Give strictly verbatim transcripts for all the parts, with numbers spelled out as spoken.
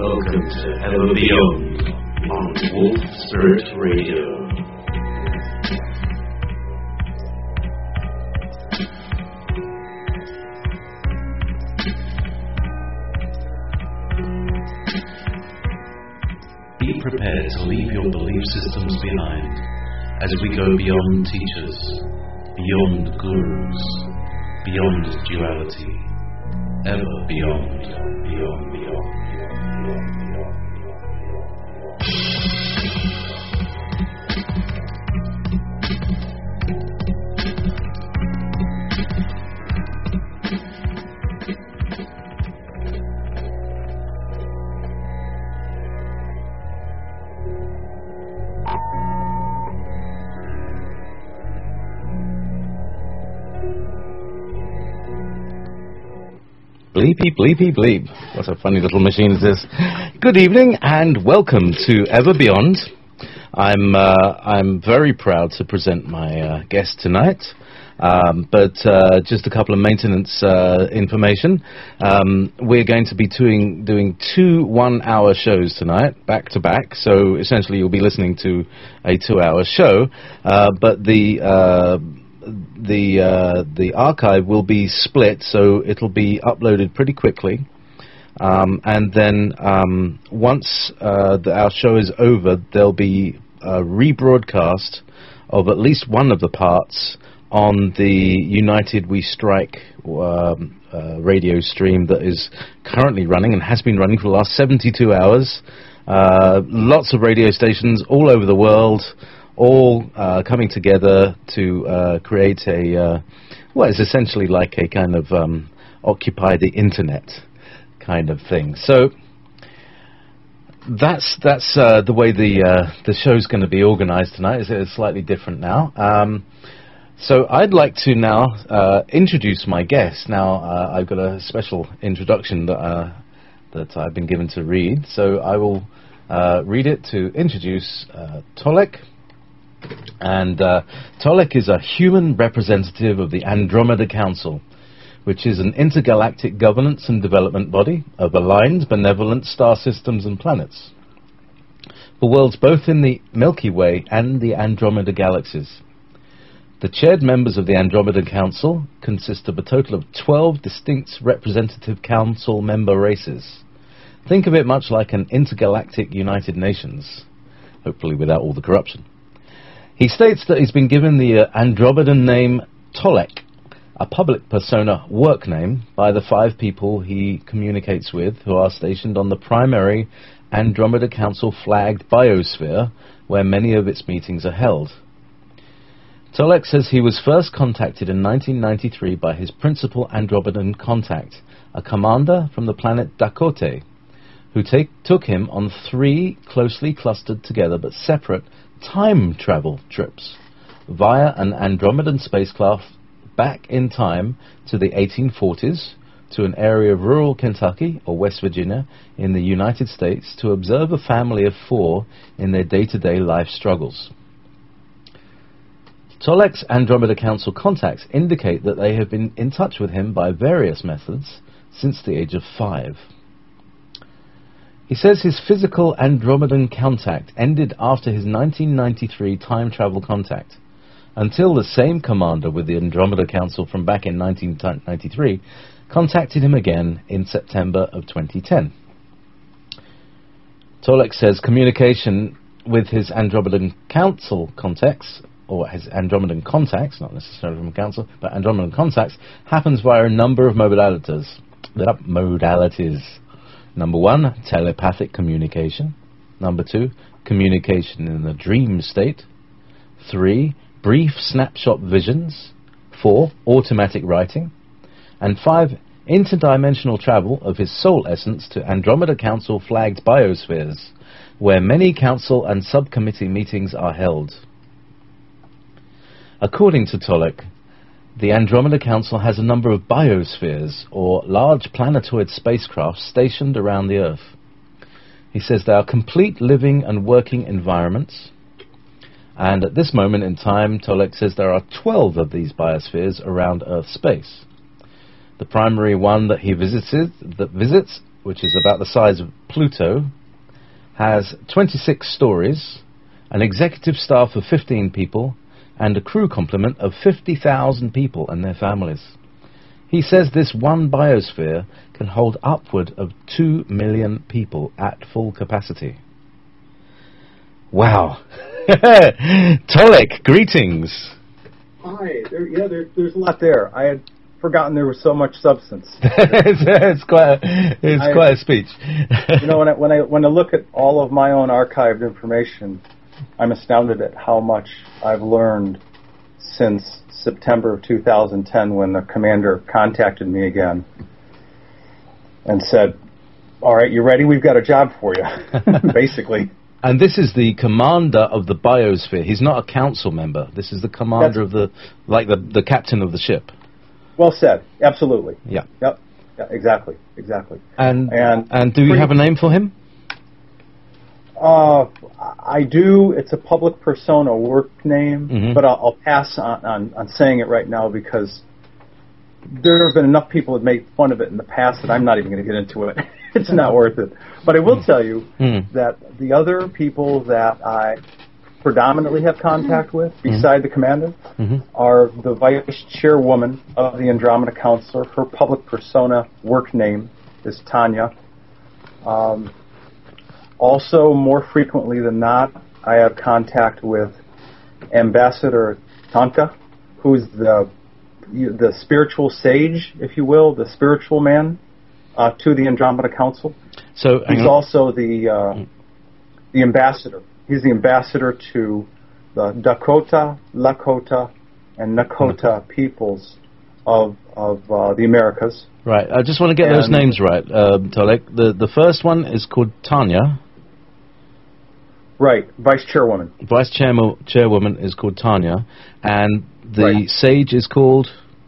Welcome to Ever Beyond on Wolf Spirit Radio. Be prepared to leave your belief systems behind as we go beyond teachers, beyond gurus, beyond duality, ever beyond, beyond, beyond, beyond, beyond, beyond, beyond. Bleepy, bleepy, bleep. What a funny little machine is this. Good evening and welcome to Ever Beyond. I'm uh, I'm very proud to present my uh, guest tonight. Um, but uh, just a couple of maintenance uh, information. Um, we're going to be doing, doing two one-hour shows tonight, back-to-back. So essentially you'll be listening to a two-hour show. Uh, but the... Uh, the uh, the archive will be split, so it'll be uploaded pretty quickly, um, and then um, once uh, the, our show is over, there'll be a rebroadcast of at least one of the parts on the United We Strike um, uh, radio stream that is currently running and has been running for the last seventy-two hours. Uh, lots of radio stations all over the world, all uh, coming together to uh, create a, uh, well, it's essentially like a kind of um, occupy the internet kind of thing. So that's that's uh, the way the uh, the show's going to be organised tonight. It's, it's slightly different now. Um, so I'd like to now uh, introduce my guest. Now uh, I've got a special introduction that uh, that I've been given to read. So I will uh, read it to introduce uh, Tolek. And uh, Tolek is a human representative of the Andromeda Council, which is an intergalactic governance and development body of aligned, benevolent star systems and planets for worlds both in the Milky Way and the Andromeda galaxies. The chaired members of the Andromeda Council consist of a total of twelve distinct representative council member races. Think of it much like an intergalactic United Nations, hopefully without all the corruption. He states that he's been given the uh, Andromedan name Tolek, a public persona work name, by the five people he communicates with who are stationed on the primary Andromeda Council flagged biosphere where many of its meetings are held. Tolek says he was first contacted in nineteen ninety-three by his principal Andromedan contact, a commander from the planet Dakote, who take, took him on three closely clustered together but separate time travel trips via an Andromedan spacecraft back in time to the eighteen forties to an area of rural Kentucky or West Virginia in the United States to observe a family of four in their day-to-day life struggles. Tolek's Andromeda Council contacts indicate that they have been in touch with him by various methods since the age of five. He says his physical Andromedan contact ended after his nineteen ninety-three time travel contact, until the same commander with the Andromeda Council from back in nineteen ninety-three contacted him again in September of twenty ten. Tolek says communication with his Andromedan Council contacts, or his Andromedan contacts, not necessarily from council, but Andromedan contacts, happens via a number of modalities. Modalities. Number one, telepathic communication. Number two, communication in the dream state. Three, brief snapshot visions. Four, automatic writing. And five, interdimensional travel of his soul essence to Andromeda Council flagged biospheres, where many council and subcommittee meetings are held. According to Tolek, the Andromeda Council has a number of biospheres, or large planetoid spacecraft, stationed around the Earth. He says they are complete living and working environments, and at this moment in time, Tolek says there are twelve of these biospheres around Earth space. The primary one that he visits, that visits which is about the size of Pluto, has twenty-six stories, an executive staff of fifteen people, and a crew complement of fifty thousand people and their families. He says this one biosphere can hold upward of two million people at full capacity. Wow. Tolek, greetings. Hi. There, yeah, there, there's a lot there. I had forgotten there was so much substance. it's, it's quite a, it's I, quite a speech. You know, when I, when I when I look at all of my own archived information, I'm astounded at how much I've learned since September of two thousand ten, when the commander contacted me again and said, all right, you ready? We've got a job for you, basically. And this is the commander of the biosphere. He's not a council member. This is the commander That's, of the, like the, the captain of the ship. Well said. Absolutely. Yeah. Yep. Yeah, exactly. Exactly. And and, and do you have a name for him? Uh, I do. It's a public persona work name, mm-hmm. but I'll, I'll pass on, on, on saying it right now because there have been enough people that made fun of it in the past that I'm not even going to get into it. It's not worth it. But I will mm. tell you mm. that the other people that I predominantly have contact with, beside mm-hmm. the commander, mm-hmm. are the vice chairwoman of the Andromeda Council. Her public persona work name is Tanya. Um, also, more frequently than not, I have contact with Ambassador Tanka, who's the the spiritual sage, if you will, the spiritual man uh, to the Andromeda Council. So he's also the uh, the ambassador. He's the ambassador to the Dakota, Lakota, and Nakota peoples of of uh, the Americas. Right. I just want to get and those names right, uh, Tolek. The the first one is called Tanya. Right, vice chairwoman. Vice chairman, chairwoman is called Tanya, and the right. sage is called.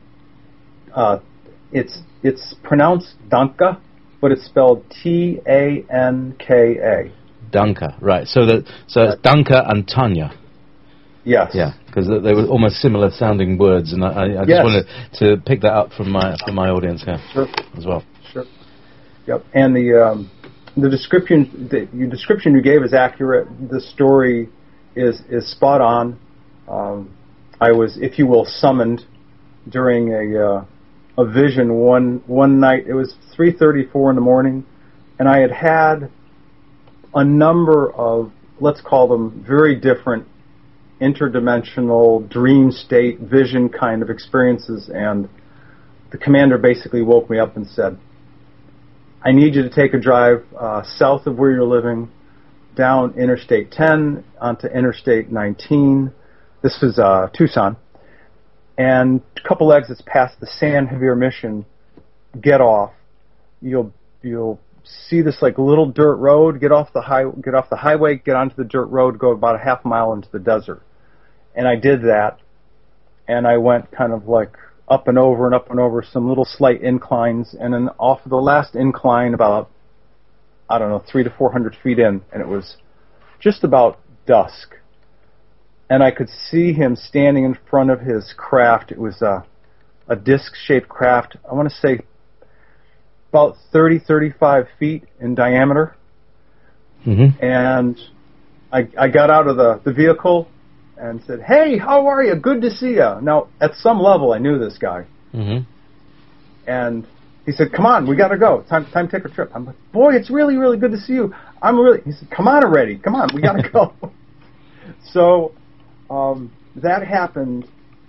Uh, it's it's pronounced Danka, but it's spelled T A N K A. Danka, right. So that so it's Danka and Tanya. Yes. Yeah, because they were almost similar sounding words, and I, I just yes. wanted to pick that up from my from my audience here sure. as well. Sure. Yep. And the um, the description the, the description you gave is accurate. The story is is spot on. Um, I was, if you will, summoned during a uh, a vision one one night. It was three thirty-four in the morning, and I had had a number of, let's call them, very different interdimensional dream state vision kind of experiences, and the commander basically woke me up and said, I need you to take a drive uh, south of where you're living, down Interstate ten onto Interstate nineteen. This was uh, Tucson. And a couple exits past the San Javier Mission, get off. You'll you'll see this like little dirt road. Get off the high get off the highway. Get onto the dirt road. Go about a half mile into the desert. And I did that. And I went kind of like up and over and up and over some little slight inclines. And then off of the last incline, about I don't know three to four hundred feet in, and it was just about dusk. And I could see him standing in front of his craft. It was a, a disc-shaped craft, I want to say about thirty, thirty-five feet in diameter. Mm-hmm. And I, I got out of the, the vehicle and said, hey, how are you? Good to see you. Now, at some level, I knew this guy. Mm-hmm. And he said, come on, we got to go. Time, time to take a trip. I'm like, boy, it's really, really good to see you. I'm really, he said, come on already. Come on, we got to go. So... Um, that happened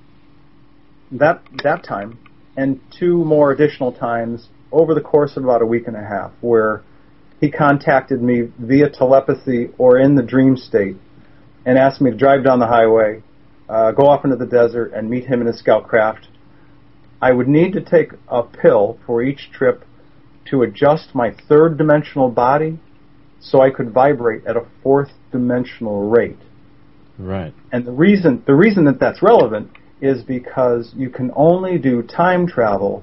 that that time, and two more additional times over the course of about a week and a half, where he contacted me via telepathy or in the dream state and asked me to drive down the highway, uh, go off into the desert, and meet him in his scout craft. I would need to take a pill for each trip to adjust my third dimensional body so I could vibrate at a fourth dimensional rate. Right. And the reason the reason that that's relevant is because you can only do time travel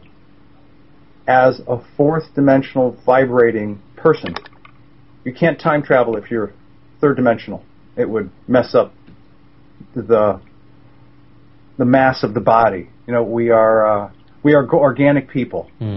as a fourth dimensional vibrating person. You can't time travel if you're third dimensional. It would mess up the the mass of the body. You know, we are uh, we are organic people, mm.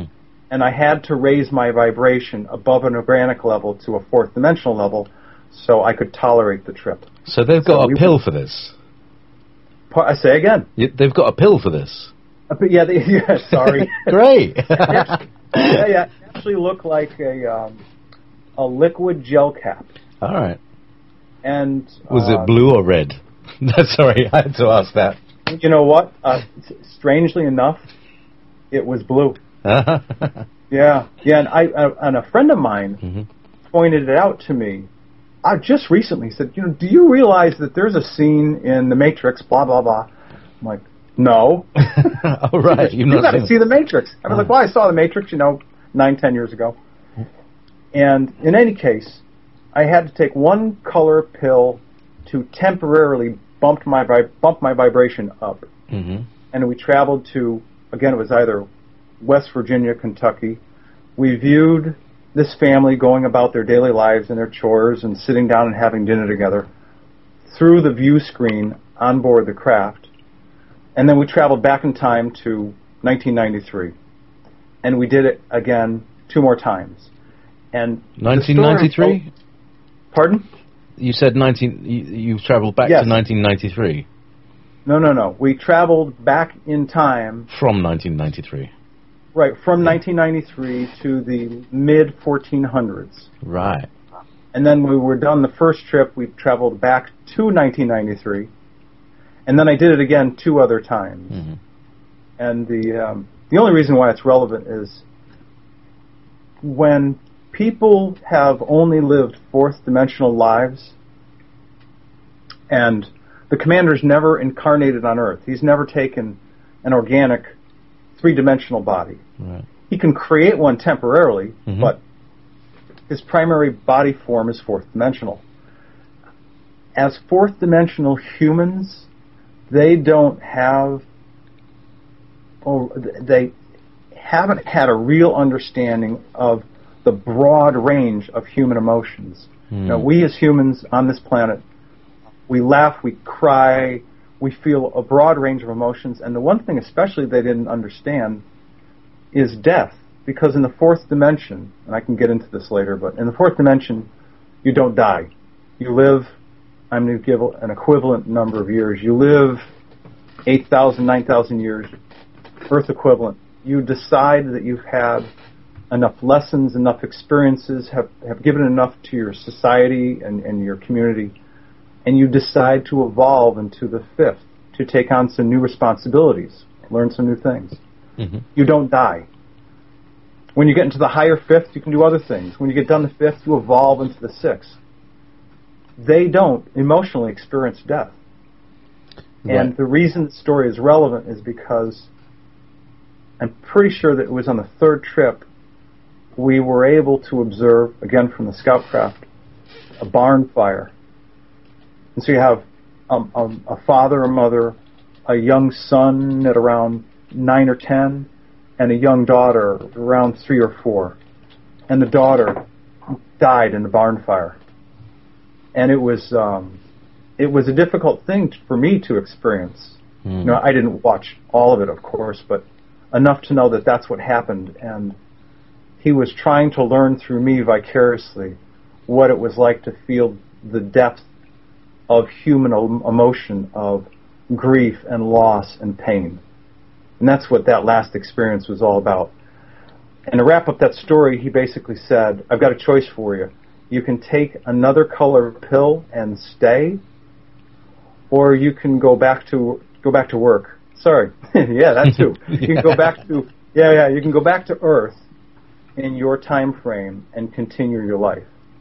and I had to raise my vibration above an organic level to a fourth dimensional level so I could tolerate the trip. So they've got So a we- pill for this. Pa- I say again. Y- They've got a pill for this. Uh, but yeah, they, yeah, sorry. Great. yeah, yeah, it actually looked like a um, a liquid gel cap. All right. And Was uh, it blue or red? Sorry, I had to ask that. You know what? Uh, s- strangely enough, it was blue. Yeah, yeah, and I uh, and a friend of mine Mhm. pointed it out to me. I just recently said, you know, do you realize that there's a scene in The Matrix? Blah blah blah. I'm like, no. All right. You've you not got to seen see it. The Matrix. I was like, well, I saw The Matrix, you know, nine, ten years ago. And in any case, I had to take one color pill to temporarily bump my vi- bump my vibration up. Mhm. And we traveled to, again, it was either West Virginia, Kentucky. We viewed this family going about their daily lives and their chores and sitting down and having dinner together through the view screen on board the craft. And then we traveled back in time to nineteen ninety-three. And we did it again two more times. And the story nineteen ninety-three? unfold- Pardon? You said nineteen. You, you travelled back Yes. to nineteen ninety-three. No, no, no. We traveled back in time, From nineteen ninety-three. right, from nineteen ninety-three to the mid fourteen hundreds. Right. And then when we were done the first trip, we traveled back to nineteen ninety-three. And then I did it again two other times. hmm And the um, the only reason why it's relevant is when people have only lived fourth dimensional lives, and the commander's never incarnated on Earth. He's never taken an organic three dimensional body. Right. He can create one temporarily, Mhm. but his primary body form is fourth dimensional. As fourth dimensional humans, they don't have, or they haven't had a real understanding of the broad range of human emotions. Hmm. Now, we as humans on this planet, we laugh, we cry, we feel a broad range of emotions, and the one thing especially they didn't understand is death. Because in the fourth dimension, and I can get into this later, but in the fourth dimension, you don't die. You live, I'm going to give an equivalent number of years. You live eight thousand, nine thousand years, Earth equivalent. You decide that you've had enough lessons, enough experiences, have, have given enough to your society and, and your community, and you decide to evolve into the fifth, to take on some new responsibilities, learn some new things. hmm You don't die. When you get into the higher fifth, you can do other things. When you get done the fifth, you evolve into the sixth. They don't emotionally experience death. Right. And the reason the story is relevant is because I'm pretty sure that it was on the third trip we were able to observe, again from the scout craft, a barn fire. And so you have um, um, a father, a mother, a young son at around nine or ten, and a young daughter around three or four. And the daughter died in the barn fire. And it was um, it was a difficult thing t- for me to experience. Mm. You know, I didn't watch all of it, of course, but enough to know that that's what happened. And he was trying to learn through me vicariously what it was like to feel the depth of human em- emotion of grief and loss and pain. And that's what that last experience was all about. And to wrap up that story, he basically said, I've got a choice for you. You can take another color pill and stay, or you can go back to go back to work. Sorry. Yeah, that too. You can go back to yeah, yeah, you can go back to Earth in your time frame and continue your life.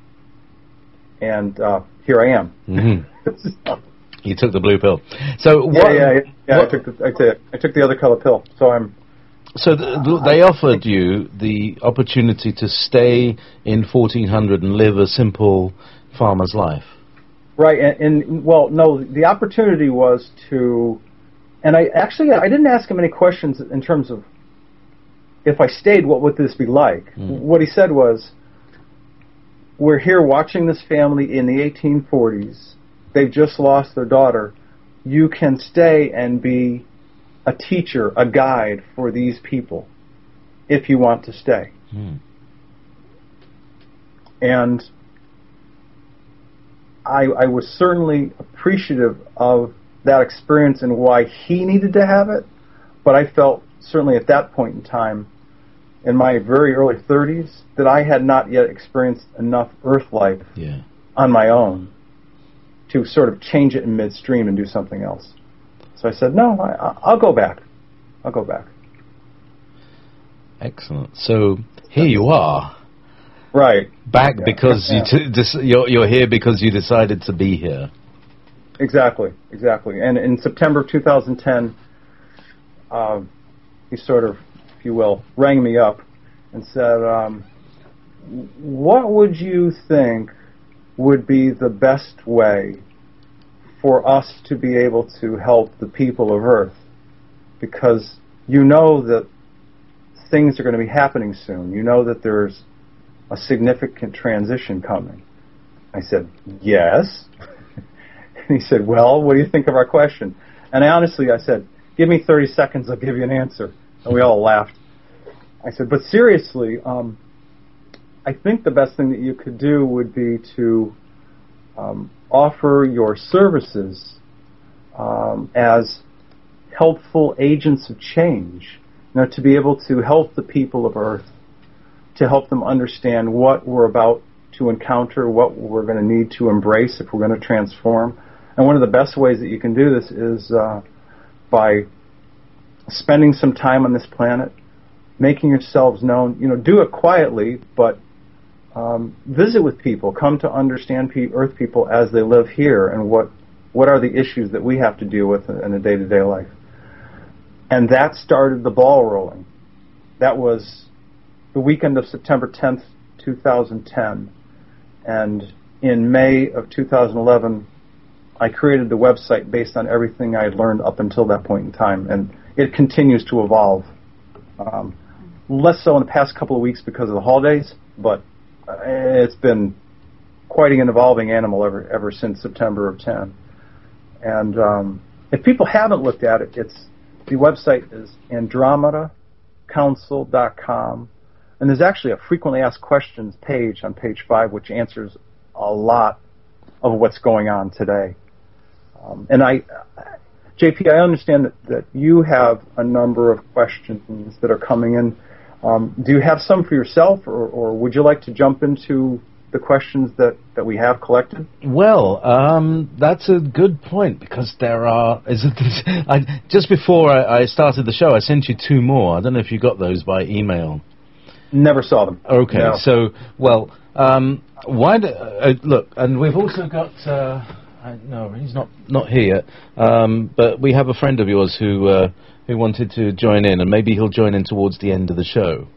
And uh, here I am. Mhm. You took the blue pill. So Yeah, what, yeah, yeah. yeah I what- took the I took, I took the other color pill. So I'm So th- th- they offered you the opportunity to stay in fourteen hundred and live a simple farmer's life. right, and, and well, no, the opportunity was to, and I actually I didn't ask him any questions in terms of if I stayed, what would this be like? Mm. What he said was, we're here watching this family in the eighteen forties. They've just lost their daughter. You can stay and be a teacher, a guide for these people. if you want to stay. Hmm. And I, I was certainly appreciative of that experience and why he needed to have it, but I felt certainly at that point in time, in my very early thirties, that I had not yet experienced enough Earth life Yeah. on my own to sort of change it in midstream and do something else. So I said, no, I, I'll go back. I'll go back. Excellent. So here you are. Right. Back Yeah. because Yeah. you t- dis- you're, you're here because you decided to be here. Exactly, exactly. And in September of two thousand ten, uh, he sort of, if you will, rang me up and said, um, what would you think would be the best way for us to be able to help the people of Earth? Because you know that things are going to be happening soon. You know that there's a significant transition coming. I said, yes. And he said, well, what do you think of our question? And I honestly, I said, give me thirty seconds, I'll give you an answer. And we all laughed. I said, but seriously, um, I think the best thing that you could do would be to um, offer your services um, as helpful agents of change, you know, to be able to help the people of Earth, to help them understand what we're about to encounter, what we're going to need to embrace if we're going to transform. And one of the best ways that you can do this is uh, by spending some time on this planet, making yourselves known. You know, do it quietly, but um, visit with people. Come to understand pe- Earth people as they live here, and what what are the issues that we have to deal with in a day-to-day life. And that started the ball rolling. That was the weekend of September tenth, two thousand ten. And in May of two thousand eleven, I created the website based on everything I had learned up until that point in time. And it continues to evolve. Um, less so in the past couple of weeks because of the holidays, but uh, it's been quite an evolving animal ever ever since September of ten. And um, if people haven't looked at it, it's the website is andromeda council dot com. And there's actually a frequently asked questions page on page five, which answers a lot of what's going on today. Um, and I, J P, I understand that, that you have a number of questions that are coming in. Um, do you have some for yourself, or, or would you like to jump into the questions that, that we have collected? Well, um, that's a good point, because there are... Is it this, I, just before I, I started the show, I sent you two more. I don't know if you got those by email. Never saw them. Okay, No. so, well, um, why do... Uh, look, and we've also got... Uh, I, no, he's not, not here yet. Um, but we have a friend of yours who uh, who wanted to join in, and maybe he'll join in towards the end of the show.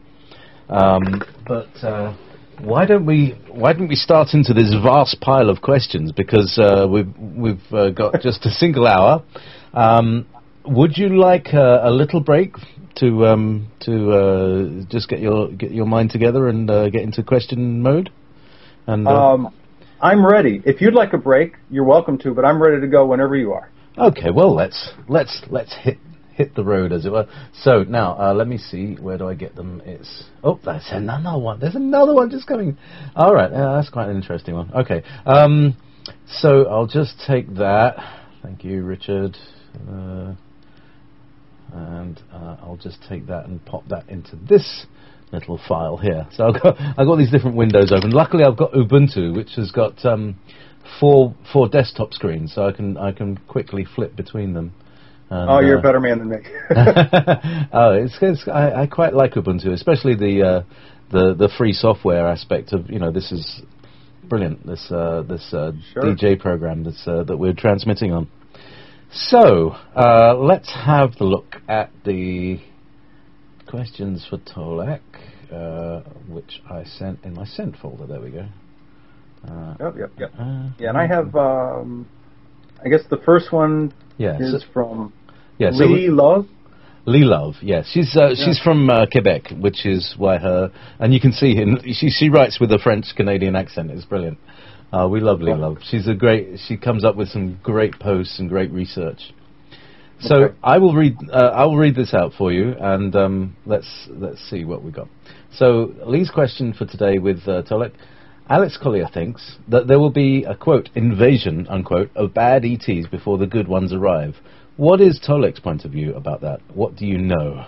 Um, but... Uh, Why don't we Why don't we start into this vast pile of questions, because uh, we've we've uh, got just a single hour. Um, would you like uh, a little break to um, to uh, just get your get your mind together and uh, get into question mode? And uh, Um, I'm ready. If you'd like a break, you're welcome to, but I'm ready to go whenever you are. okay, well let's let's let's hit hit the road, as it were. So now uh, let me see, where do I get them? It's oh, that's another one. There's another one just coming. All right, uh, that's quite an interesting one. Okay, um, so I'll just take that. Thank you, Richard. Uh, and uh, I'll just take that and pop that into this little file here. So I've got I've got these different windows open. Luckily, I've got Ubuntu, which has got um, four four desktop screens, so I can I can quickly flip between them. And, oh, you're uh, a better man than me. oh, it's, it's I, I quite like Ubuntu, especially the uh, the the free software aspect of, you know, this is brilliant. This uh, this uh, Sure. D J program that's uh, that we're transmitting on. So uh, let's have the look at the questions for Tolek, uh, which I sent in my sent folder. There we go. Uh, Yep, yep, yep. uh, Yeah, and I have, um, I guess the first one yeah, is so- from yeah, so Lee Love. Lee Love, yes, she's uh, Yeah. she's from uh, Quebec, which is why her, and you can see him. She she writes with a French Canadian accent. It's brilliant. Uh, we love Lee Wow. Love. She's a great. She comes up with some great posts and great research. So Okay. I will read. Uh, I will read this out for you, and um, let's let's see what we got. So Lee's question for today with uh, Tolek. Alex Collier thinks that there will be a quote invasion unquote of bad E Ts before the good ones arrive. What is Tolek's point of view about that? What do you know?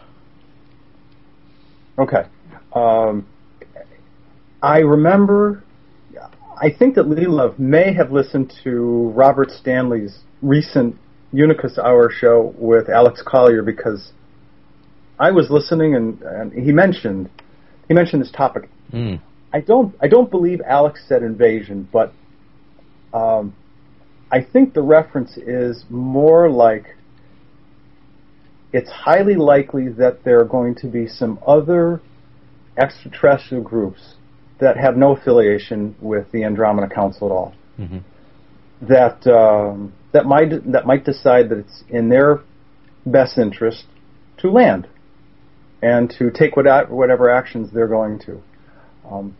Okay. Um, I remember. I think that Lee Love may have listened to Robert Stanley's recent Unicus Hour show with Alex Collier, because I was listening and, and he mentioned he mentioned this topic. Mm. I don't I don't believe Alex said invasion, but um, I think the reference is more like it's highly likely that there are going to be some other extraterrestrial groups that have no affiliation with the Andromeda Council at all. Mm-hmm. That um, that might that might decide that it's in their best interest to land and to take what, whatever actions they're going to. Um,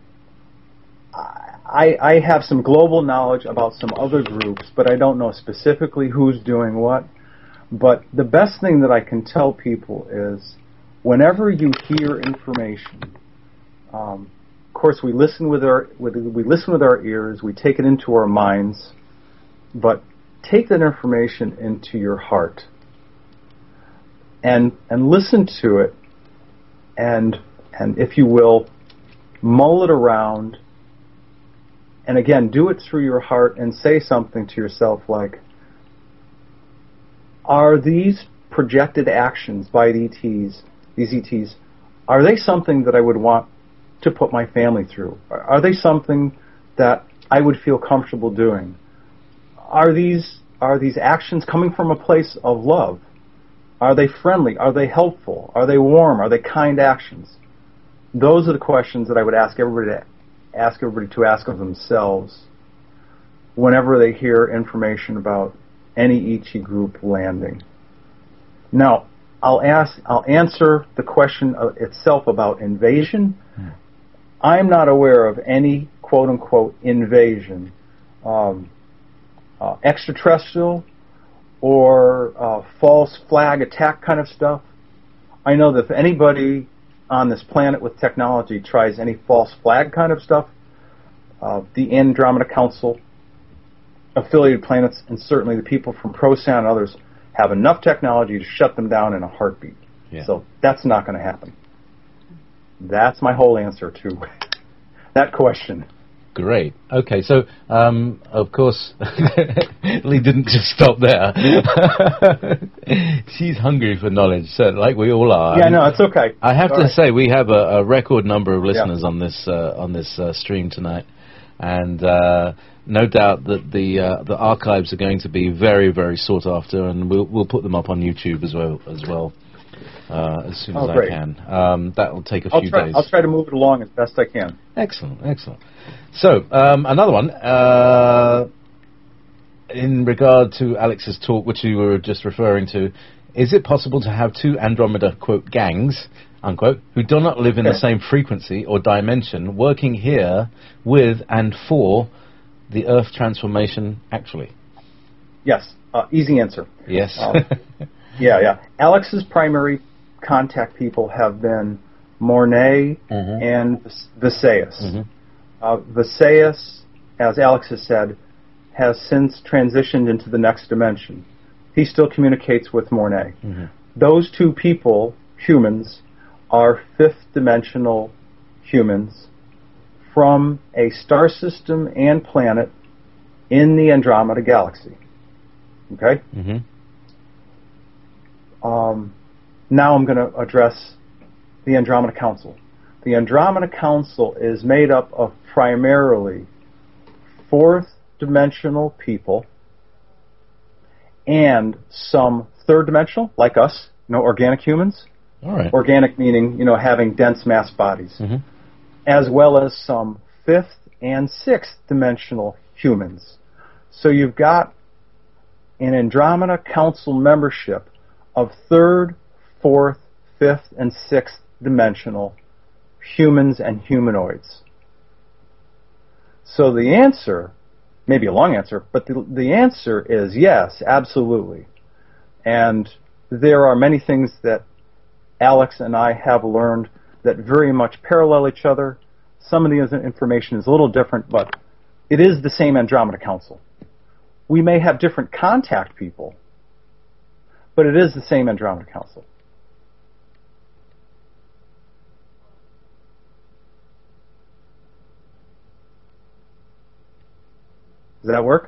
I, I have some global knowledge about some other groups, but I don't know specifically who's doing what. But the best thing that I can tell people is, whenever you hear information, um, of course we listen with our with, we listen with our ears, we take it into our minds, but take that information into your heart and and listen to it, and and if you will, mull it around, and again, do it through your heart and say something to yourself like, are these projected actions by the E Ts, these E Ts, are they something that I would want to put my family through? Are they something that I would feel comfortable doing? Are these are these actions coming from a place of love? Are they friendly? Are they helpful? Are they warm? Are they kind actions? Those are the questions that I would ask everybody to ask everybody to ask of themselves whenever they hear information about any E T group landing. Now, I'll ask, I'll answer the question itself about invasion. Hmm. I'm not aware of any quote-unquote invasion, um, uh, extraterrestrial or uh, false flag attack kind of stuff. I know that if anybody on this planet with technology tries any false flag kind of stuff, uh, the Andromeda Council, affiliated planets, and certainly the people from Procyon and others have enough technology to shut them down in a heartbeat. Yeah. So that's not going to happen. That's my whole answer to that question. Great. Okay, so, um, of course, Lee didn't just stop there. She's hungry for knowledge, so, like we all are. Yeah, no, it's okay. I have all to right. say, we have a, a record number of listeners yeah. on this uh, on this uh, stream tonight, and uh, no doubt that the uh, the archives are going to be very, very sought after, and we'll we'll put them up on YouTube as well as well. Uh, as soon as oh, I can. Um, that will take a I'll few try, days. I'll try to move it along as best I can. Excellent, excellent. So, um, another one, uh, in regard to Alex's talk, which you were just referring to, is it possible to have two Andromeda, quote, gangs, unquote, who do not live in okay. the same frequency or dimension, working here with and for the Earth transformation actually? Yes, uh, easy answer. Yes. Um, yeah, yeah. Alex's primary contact people have been Mornay mm-hmm. and Visayas. Mm-hmm. Uh, Visayas, as Alex has said, has since transitioned into the next dimension. He still communicates with Mornay. Mm-hmm. Those two people, humans, are fifth-dimensional humans from a star system and planet in the Andromeda Galaxy. Okay? Mm-hmm. Um, now I'm going to address the Andromeda Council. The Andromeda Council is made up of primarily fourth-dimensional people and some third-dimensional, like us, you know, organic humans. All right. Organic meaning, you know, having dense mass bodies. Mm-hmm. As well as some fifth- and sixth-dimensional humans. So you've got an Andromeda Council membership of third, fourth, fifth, and sixth dimensional humans and humanoids. So the answer, maybe a long answer, but the, the answer is yes, absolutely. And there are many things that Alex and I have learned that very much parallel each other. Some of the information is a little different, but it is the same Andromeda Council. We may have different contact people, but it is the same Andromeda Council. Does that work?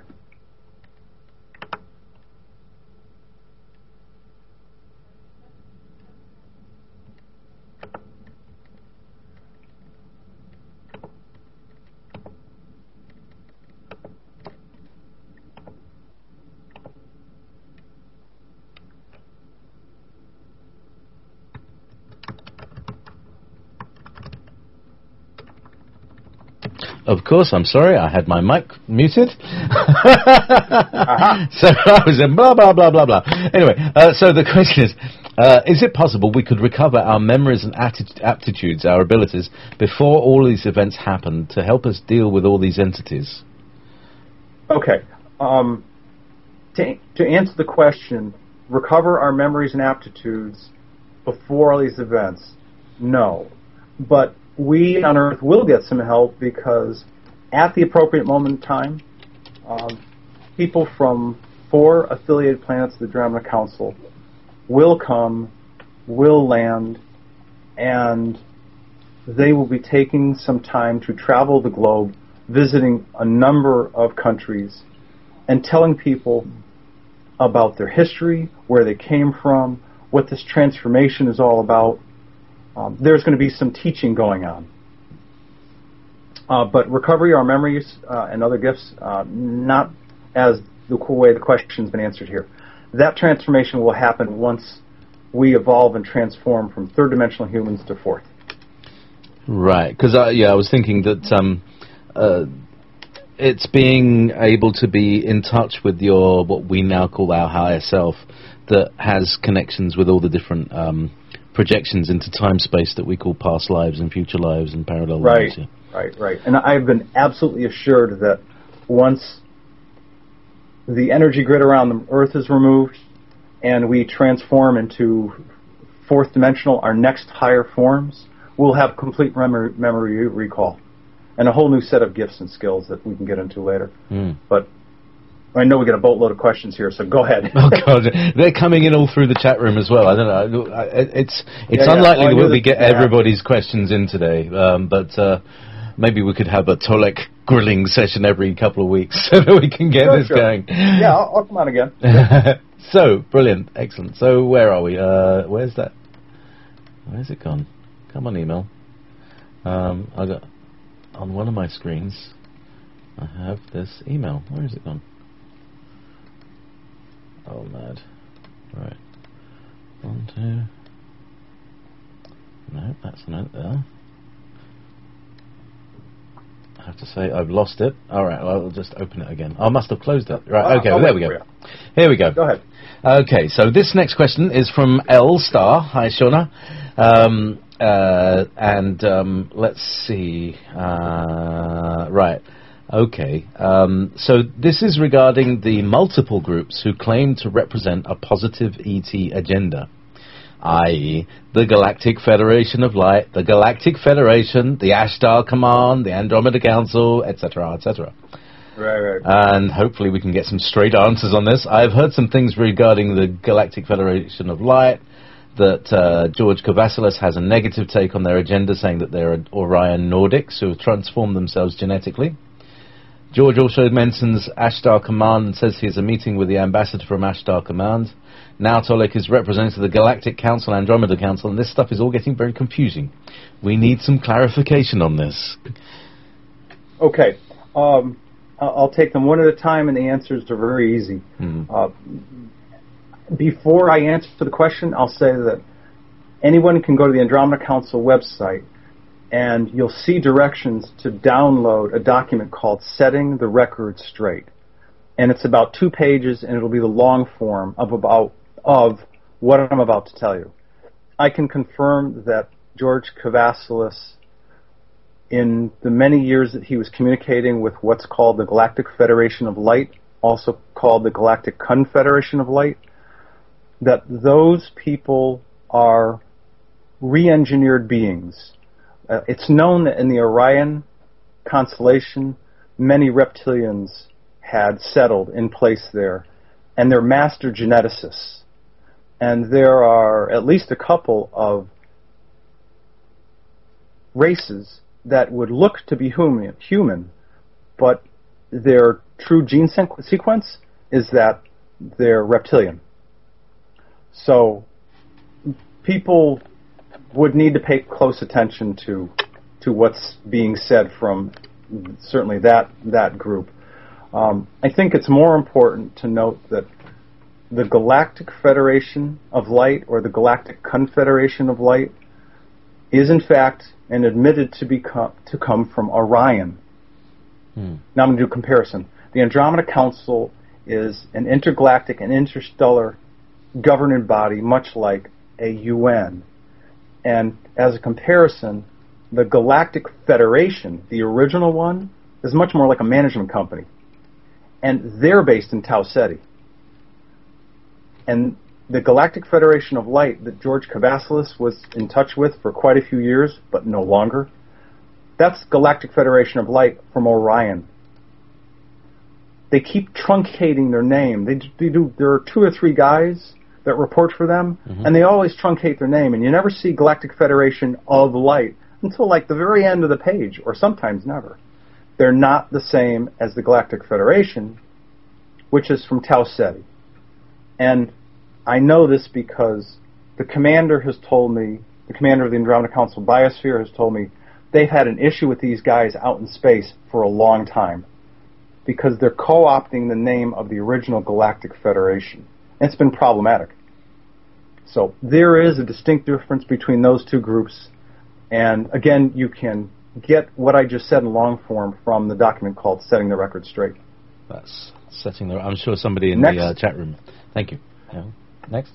Of course, I'm sorry, I had my mic muted. uh-huh. So I was in blah, blah, blah, blah, blah. Anyway, uh, so the question is, uh, is it possible we could recover our memories and atti- aptitudes, our abilities, before all these events happened to help us deal with all these entities? Okay. Um, to, to answer the question, recover our memories and aptitudes before all these events, no. But we on Earth will get some help because at the appropriate moment in time, um, people from four affiliated planets of the Andromeda Council will come, will land, and they will be taking some time to travel the globe, visiting a number of countries, and telling people about their history, where they came from, what this transformation is all about. Um, there's going to be some teaching going on. Uh, but recovery, our memories, uh, and other gifts, uh, not as the way the question's been answered here. That transformation will happen once we evolve and transform from third-dimensional humans to fourth. Right, because uh, yeah, I was thinking that um, uh, it's being able to be in touch with your, what we now call our higher self, that has connections with all the different um, projections into time-space that we call past lives and future lives and parallel right, lives. Yeah. Right, right. And I've been absolutely assured that once the energy grid around the Earth is removed and we transform into fourth dimensional, our next higher forms, we'll have complete memory, memory recall and a whole new set of gifts and skills that we can get into later. Mm. But I know we got a boatload of questions here, so go ahead. Oh God, they're coming in all through the chat room as well. I don't know. It's it's yeah, unlikely yeah. well, that we get yeah. everybody's questions in today, um, but uh, maybe we could have a Tolek grilling session every couple of weeks so that we can get sure, this sure. going. Yeah, I'll, I'll come on again. So brilliant, excellent. So where are we? Uh, where's that? Where's it gone? Come on, email. Um, I got on one of my screens. I have this email. Where is it gone? Oh, mad. Right. One, two. No, that's not there. I have to say I've lost it. All right, well, I'll just open it again. I must have closed it. Right, okay, well, there we go. Here we go. Go ahead. Okay, so this next question is from L Star. Hi, Shauna. Um, uh, and um, let's see. Uh, right. Okay, um, so this is regarding the multiple groups who claim to represent a positive E T agenda, that is the Galactic Federation of Light, the Galactic Federation, the Ashtar Command, the Andromeda Council, et cetera, et cetera. Right, right. And hopefully we can get some straight answers on this. I've heard some things regarding the Galactic Federation of Light, that uh, George Kavasilis has a negative take on their agenda, saying that they're Orion Nordics who have transformed themselves genetically. George also mentions Ashtar Command and says he has a meeting with the ambassador from Ashtar Command. Now Tolek is representing the Galactic Council, Andromeda Council, and this stuff is all getting very confusing. We need some clarification on this. Okay. Um, I'll take them one at a time, and the answers are very easy. Mm. Uh, before I answer the question, I'll say that anyone can go to the Andromeda Council website, and you'll see directions to download a document called Setting the Record Straight. And it's about two pages, and it'll be the long form of about of what I'm about to tell you. I can confirm that George Kavasilis, in the many years that he was communicating with what's called the Galactic Federation of Light, also called the Galactic Confederation of Light, that those people are re-engineered beings. Uh, it's known that in the Orion constellation, many reptilians had settled in place there, and they're master geneticists. And there are at least a couple of races that would look to be human, human but their true gene sequ- sequence is that they're reptilian. So people would need to pay close attention to to what's being said from certainly that that group. Um, I think it's more important to note that the Galactic Federation of Light, or the Galactic Confederation of Light, is in fact and admitted to become to come from Orion. Hmm. Now I'm going to do a comparison. The Andromeda Council is an intergalactic and interstellar governing body, much like a U N. And as a comparison, the Galactic Federation, the original one, is much more like a management company. And they're based in Tau Ceti. And the Galactic Federation of Light that George Kavasilis was in touch with for quite a few years, but no longer, that's Galactic Federation of Light from Orion. They keep truncating their name. They, they do. There are two or three guys that report for them, mm-hmm. and they always truncate their name, and you never see Galactic Federation of Light until like the very end of the page, or sometimes never. They're not the same as the Galactic Federation, which is from Tau Ceti. And I know this because the commander has told me, the commander of the Andromeda Council Biosphere has told me, they've had an issue with these guys out in space for a long time because they're co-opting the name of the original Galactic Federation. And it's been problematic. So there is a distinct difference between those two groups. And again, you can get what I just said in long form from the document called Setting the Record Straight. That's setting the... I'm sure somebody in Next. the uh, chat room. Thank you. Yeah. Next.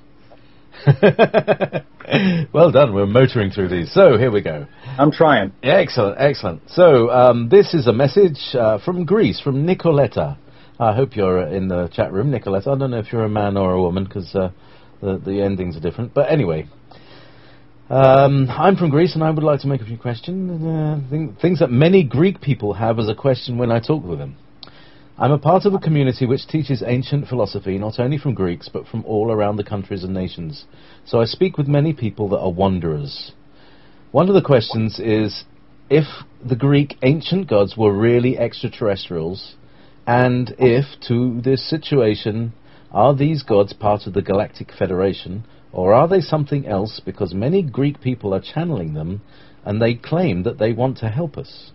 Well done. We're motoring through these. So here we go. I'm trying. Excellent, excellent. So um, this is a message uh, from Greece, from Nicoletta. I hope you're in the chat room, Nicoletta. I don't know if you're a man or a woman, because uh, the, the endings are different. But anyway, um, I'm from Greece, and I would like to make a few questions. Uh, th- things that many Greek people have as a question when I talk with them. I'm a part of a community which teaches ancient philosophy, not only from Greeks, but from all around the countries and nations. So I speak with many people that are wanderers. One of the questions is, if the Greek ancient gods were really extraterrestrials, and if, to this situation, are these gods part of the Galactic Federation, or are they something else, because many Greek people are channeling them, and they claim that they want to help us?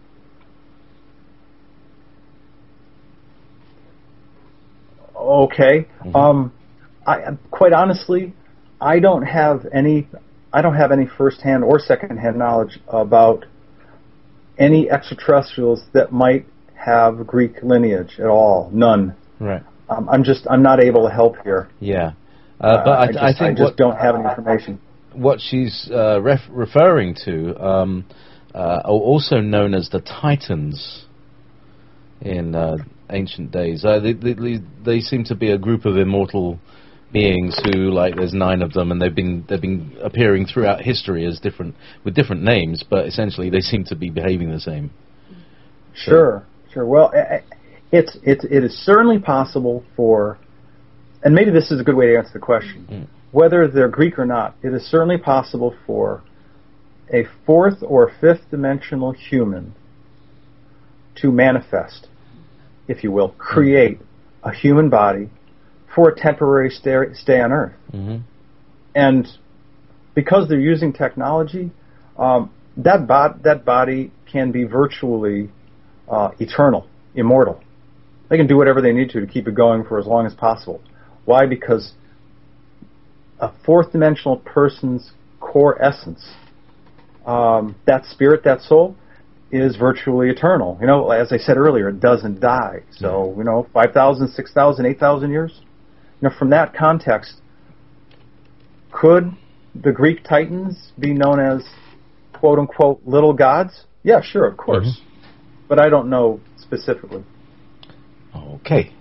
Okay. Mm-hmm. Um, I, quite honestly, I don't have any. I don't have any first-hand or second-hand knowledge about any extraterrestrials that might have Greek lineage at all. None. Right. Um, I'm just. I'm not able to help here. Yeah. Uh, but uh, I, I, just, I think I just what, don't have any information. What she's uh, ref- referring to um, uh, are also known as the Titans in uh, ancient days. Uh, they, they, they seem to be a group of immortal beings who, like, there's nine of them, and they've been they've been appearing throughout history as different with different names, but essentially they seem to be behaving the same. Sure, so. sure. Well, it's it's it is certainly possible for, and maybe this is a good way to answer the question, mm. whether they're Greek or not. It is certainly possible for a fourth or fifth dimensional human to manifest, if you will, create mm-hmm. a human body for a temporary stay, stay on Earth. Mm-hmm. And because they're using technology, um, that, bo- that body can be virtually uh, eternal, immortal. They can do whatever they need to to keep it going for as long as possible. Why? Because a fourth dimensional person's core essence, um, that spirit, that soul, is virtually eternal. You know, as I said earlier, it doesn't die. So, you know, five thousand, six thousand, eight thousand years. You know, from that context, could the Greek Titans be known as, quote-unquote, little gods? Yeah, sure, of course. Mm-hmm. But I don't know specifically. Okay.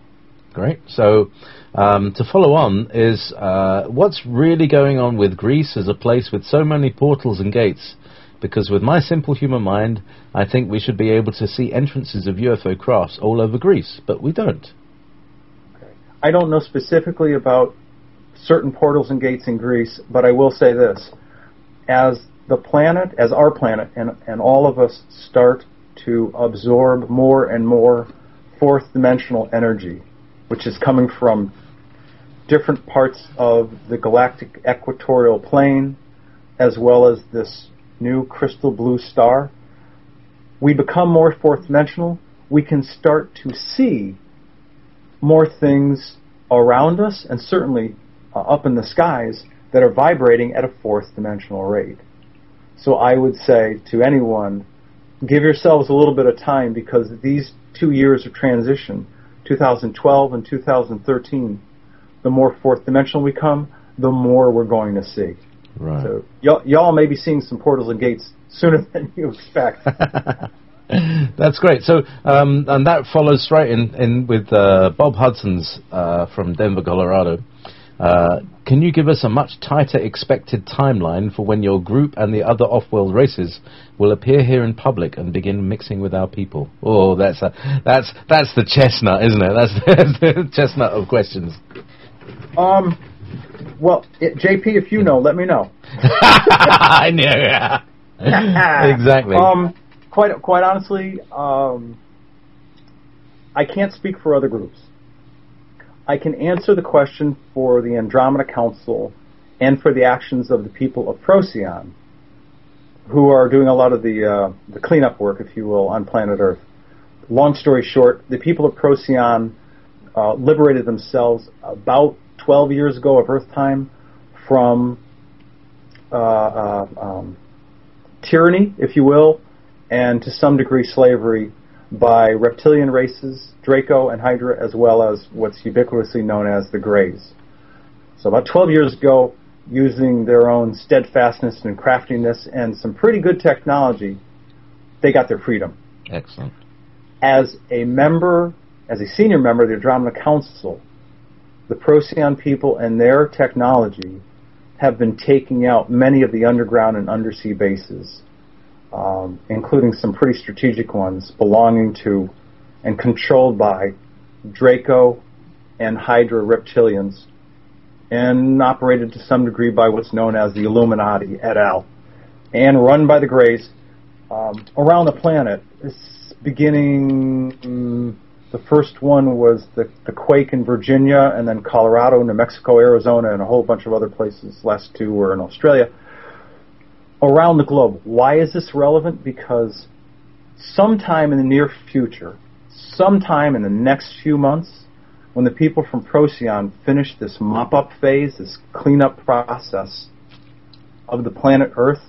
Great. So, um, to follow on is uh, what's really going on with Greece as a place with so many portals and gates? Because with my simple human mind, I think we should be able to see entrances of U F O crafts all over Greece, but we don't. Okay. I don't know specifically about certain portals and gates in Greece, but I will say this. As the planet, as our planet, and, and all of us start to absorb more and more fourth dimensional energy, which is coming from different parts of the galactic equatorial plane, as well as this new crystal blue star, we become more fourth dimensional. We can start to see more things around us, and certainly uh, up in the skies, that are vibrating at a fourth dimensional rate. So I would say to anyone, give yourselves a little bit of time, because these two years of transition, two thousand twelve and two thousand thirteen, the more fourth dimensional we come, the more we're going to see. Right. So y'all, y'all may be seeing some portals and gates sooner than you expect. That's great. So, um, and that follows right in, in with uh, Bob Hudson's uh, from Denver, Colorado. Uh, can you give us a much tighter expected timeline for when your group and the other off-world races will appear here in public and begin mixing with our people? Oh, that's a, that's that's the chestnut, isn't it? That's, that's the chestnut of questions. Um, well, it, J P, if you know, let me know. I knew. Yeah. Exactly. Um, quite quite honestly, um, I can't speak for other groups. I can answer the question for the Andromeda Council and for the actions of the people of Procyon, who are doing a lot of the uh, the cleanup work, if you will, on planet Earth. Long story short, the people of Procyon uh, liberated themselves about twelve years ago of Earth time from uh, uh, um, tyranny, if you will, and to some degree slavery by reptilian races, Draco and Hydra, as well as what's ubiquitously known as the Greys. So about twelve years ago, using their own steadfastness and craftiness and some pretty good technology, they got their freedom. Excellent. As a member, as a senior member of the Andromeda Council, the Procyon people and their technology have been taking out many of the underground and undersea bases, Um, including some pretty strategic ones belonging to and controlled by Draco and Hydra reptilians, and operated to some degree by what's known as the Illuminati et al., and run by the Greys um, around the planet. It's beginning, um, the first one was the, the quake in Virginia, and then Colorado, New Mexico, Arizona, and a whole bunch of other places. Last two were in Australia. Around the globe. Why is this relevant? Because sometime in the near future, sometime in the next few months, when the people from Procyon finish this mop-up phase, this cleanup process of the planet Earth,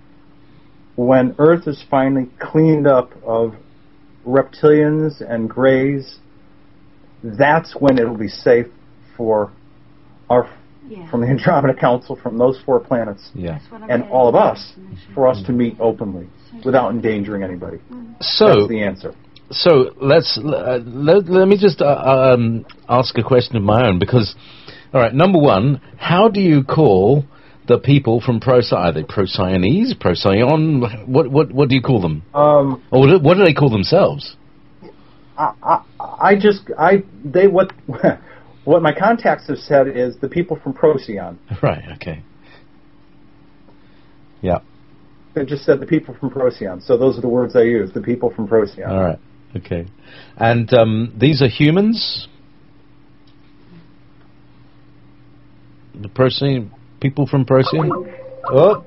when Earth is finally cleaned up of reptilians and Greys, that's when it'll be safe for our Yeah. from the Andromeda Council, from those four planets, Yeah. and all of us, for us to meet openly without endangering anybody. So, That's the answer. So let's uh, let, let me just uh, um, ask a question of my own, because, all right, number one, how do you call the people from Procyon? Are they Procyanese, Procyon? What what what do you call them? Um, or what, what do they call themselves? I, I, I just I they what what my contacts have said is the people from Procyon. Right. Okay. Yeah. They just said the people from Procyon. So those are the words I use. The people from Procyon. All right. Okay. And um, these are humans? The Procyon, people from Procyon? Oh!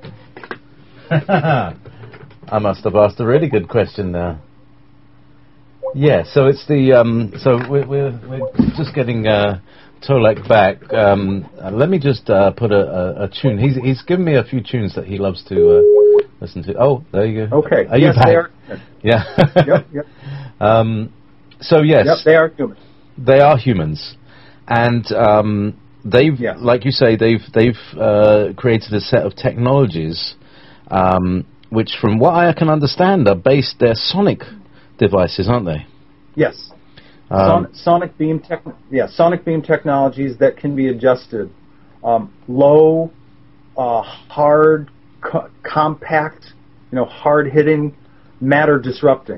I must have asked a really good question there. Yeah, so it's the, um, so we're, we're, we're just getting uh, Tolek back. Um, uh, let me just uh, put a, a, a tune. He's, he's given me a few tunes that he loves to uh, listen to. Oh, there you go. Okay. Are you yes, back? they are. Yeah. Yep, yep. Um, so yes, yep, they are human. They are humans, and um, they've, yes. like you say, they've they've uh, created a set of technologies, um, which, from what I can understand, are based. They're sonic devices, aren't they? Yes. Um, Son- sonic beam tech, yeah, sonic beam technologies that can be adjusted. Um, low, uh, hard, co- compact, you know, hard hitting, matter disrupting.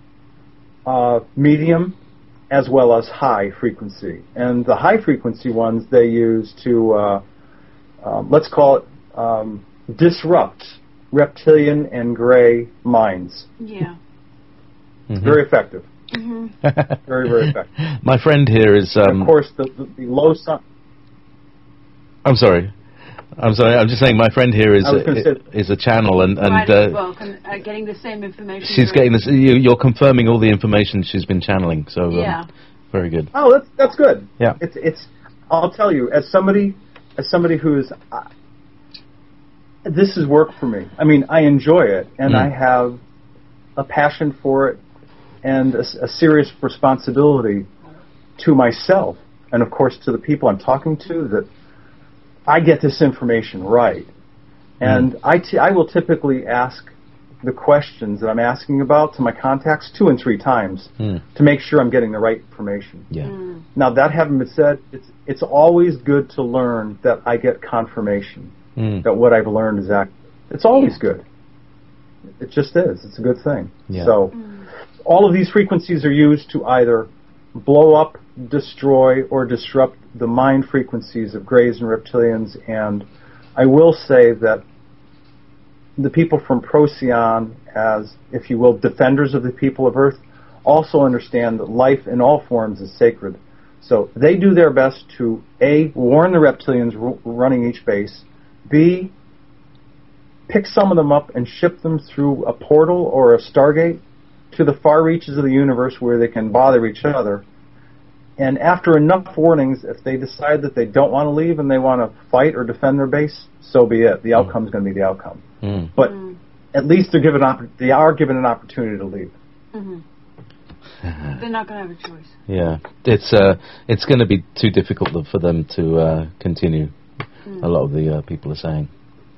Uh, medium, as well as high frequency, and the high frequency ones they use to uh, um, let's call it um, disrupt reptilian and gray minds. Yeah. mhm. Very effective. Mm-hmm. Very, very effective. My friend here is. Um, And of course, the, the, the low sun. I'm sorry. I'm sorry. I'm just saying. My friend here is I was gonna a, say- is a channel, and and Right, uh, well, con- uh, getting the same information. she's through- getting this. You, you're confirming all the information she's been channeling. So um, Yeah. very good. Oh, that's that's good. Yeah. It's it's. I'll tell you, as somebody as somebody who's. Uh, this is work for me. I mean, I enjoy it, and Mm. I have a passion for it, and a, s- a serious responsibility to myself, and of course to the people I'm talking to, that I get this information right. And I, t- I will typically ask the questions that I'm asking about to my contacts two and three times Mm. to make sure I'm getting the right information. Yeah. Mm. Now, that having been said, it's it's always good to learn that I get confirmation Mm. that what I've learned is accurate. It's always Yeah. good. It just is. It's a good thing. Yeah. So, Mm. all of these frequencies are used to either blow up, destroy, or disrupt the mind frequencies of greys and reptilians. And I will say that the people from Procyon, as, if you will, defenders of the people of Earth, also understand that life in all forms is sacred. So they do their best to, A, warn the reptilians r- running each base, B, pick some of them up and ship them through a portal or a Stargate to the far reaches of the universe where they can bother each other. And after enough warnings, if they decide that they don't want to leave and they want to fight or defend their base, so be it. The outcome is going to be the outcome. Mm. But Mm. at least they're given opp- they are given an opportunity to leave. Mhm. They're not going to have a choice. Yeah, it's uh, it's going to be too difficult for them to uh, continue. Mm. A lot of the uh, people are saying.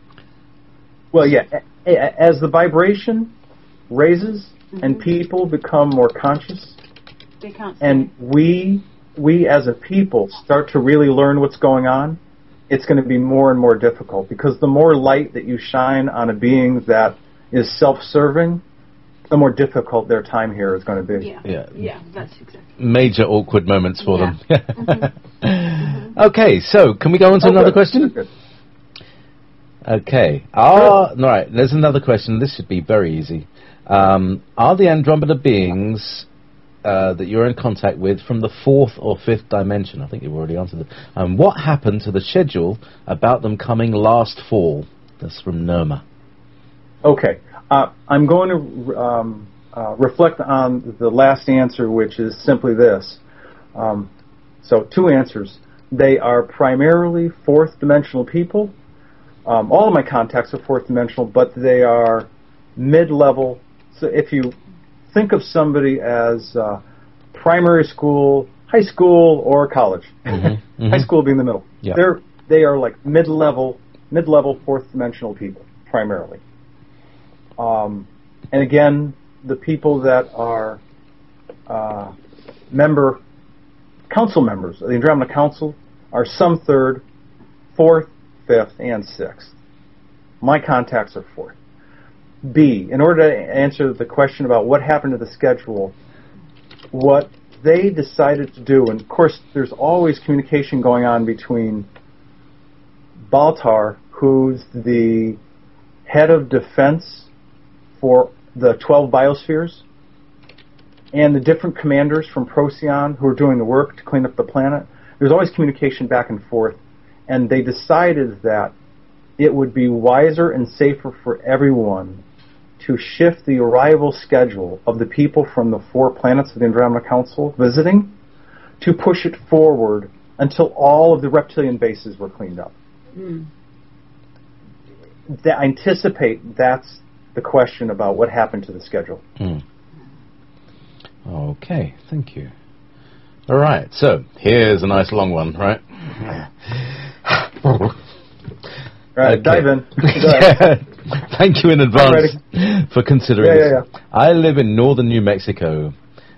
Well, yeah, a- a- as the vibration raises and Mhm. people become more conscious, They can't. and we we as a people start to really learn what's going on, it's going to be more and more difficult, because the more light that you shine on a being that is self-serving, the more difficult their time here is going to be. Yeah. Yeah. Yeah, that's exactly. Major awkward moments for Yeah. them. Okay, so can we go on to Oh, another good. question? Good. Okay. Are, right, there's another question. This should be very easy. Um, are the Andromeda beings uh, that you're in contact with from the fourth or fifth dimension? I think you've already answered it. Um, what happened to the schedule about them coming last fall? That's from Nirma. Okay. Uh, I'm going to um, uh, reflect on the last answer, which is simply this. Um, so, two answers. They are primarily fourth dimensional people. Um, all of my contacts are fourth dimensional, but they are mid-level. So, if you think of somebody as uh, primary school, high school, or college, Mhm, mhm. high school being the middle, Yeah. they're they are like mid-level, mid-level fourth dimensional people primarily. Um, and again, the people that are uh, member council members of the Andromeda Council are some third, fourth, fifth, and sixth. My contacts are fourth. B, in order to answer the question about what happened to the schedule, what they decided to do, and of course there's always communication going on between Baltar, who's the head of defense for the twelve biospheres, and the different commanders from Procyon who are doing the work to clean up the planet. There's always communication back and forth, and they decided that it would be wiser and safer for everyone to shift the arrival schedule of the people from the four planets of the Andromeda Council visiting, to push it forward until all of the reptilian bases were cleaned up. Mm. That, I anticipate that's the question about what happened to the schedule. Hmm. Okay, thank you. All right, so here's a nice long one, right? All right, Okay. dive in. Go ahead. Thank you in advance for considering Yeah, this. yeah, yeah. I live in northern New Mexico.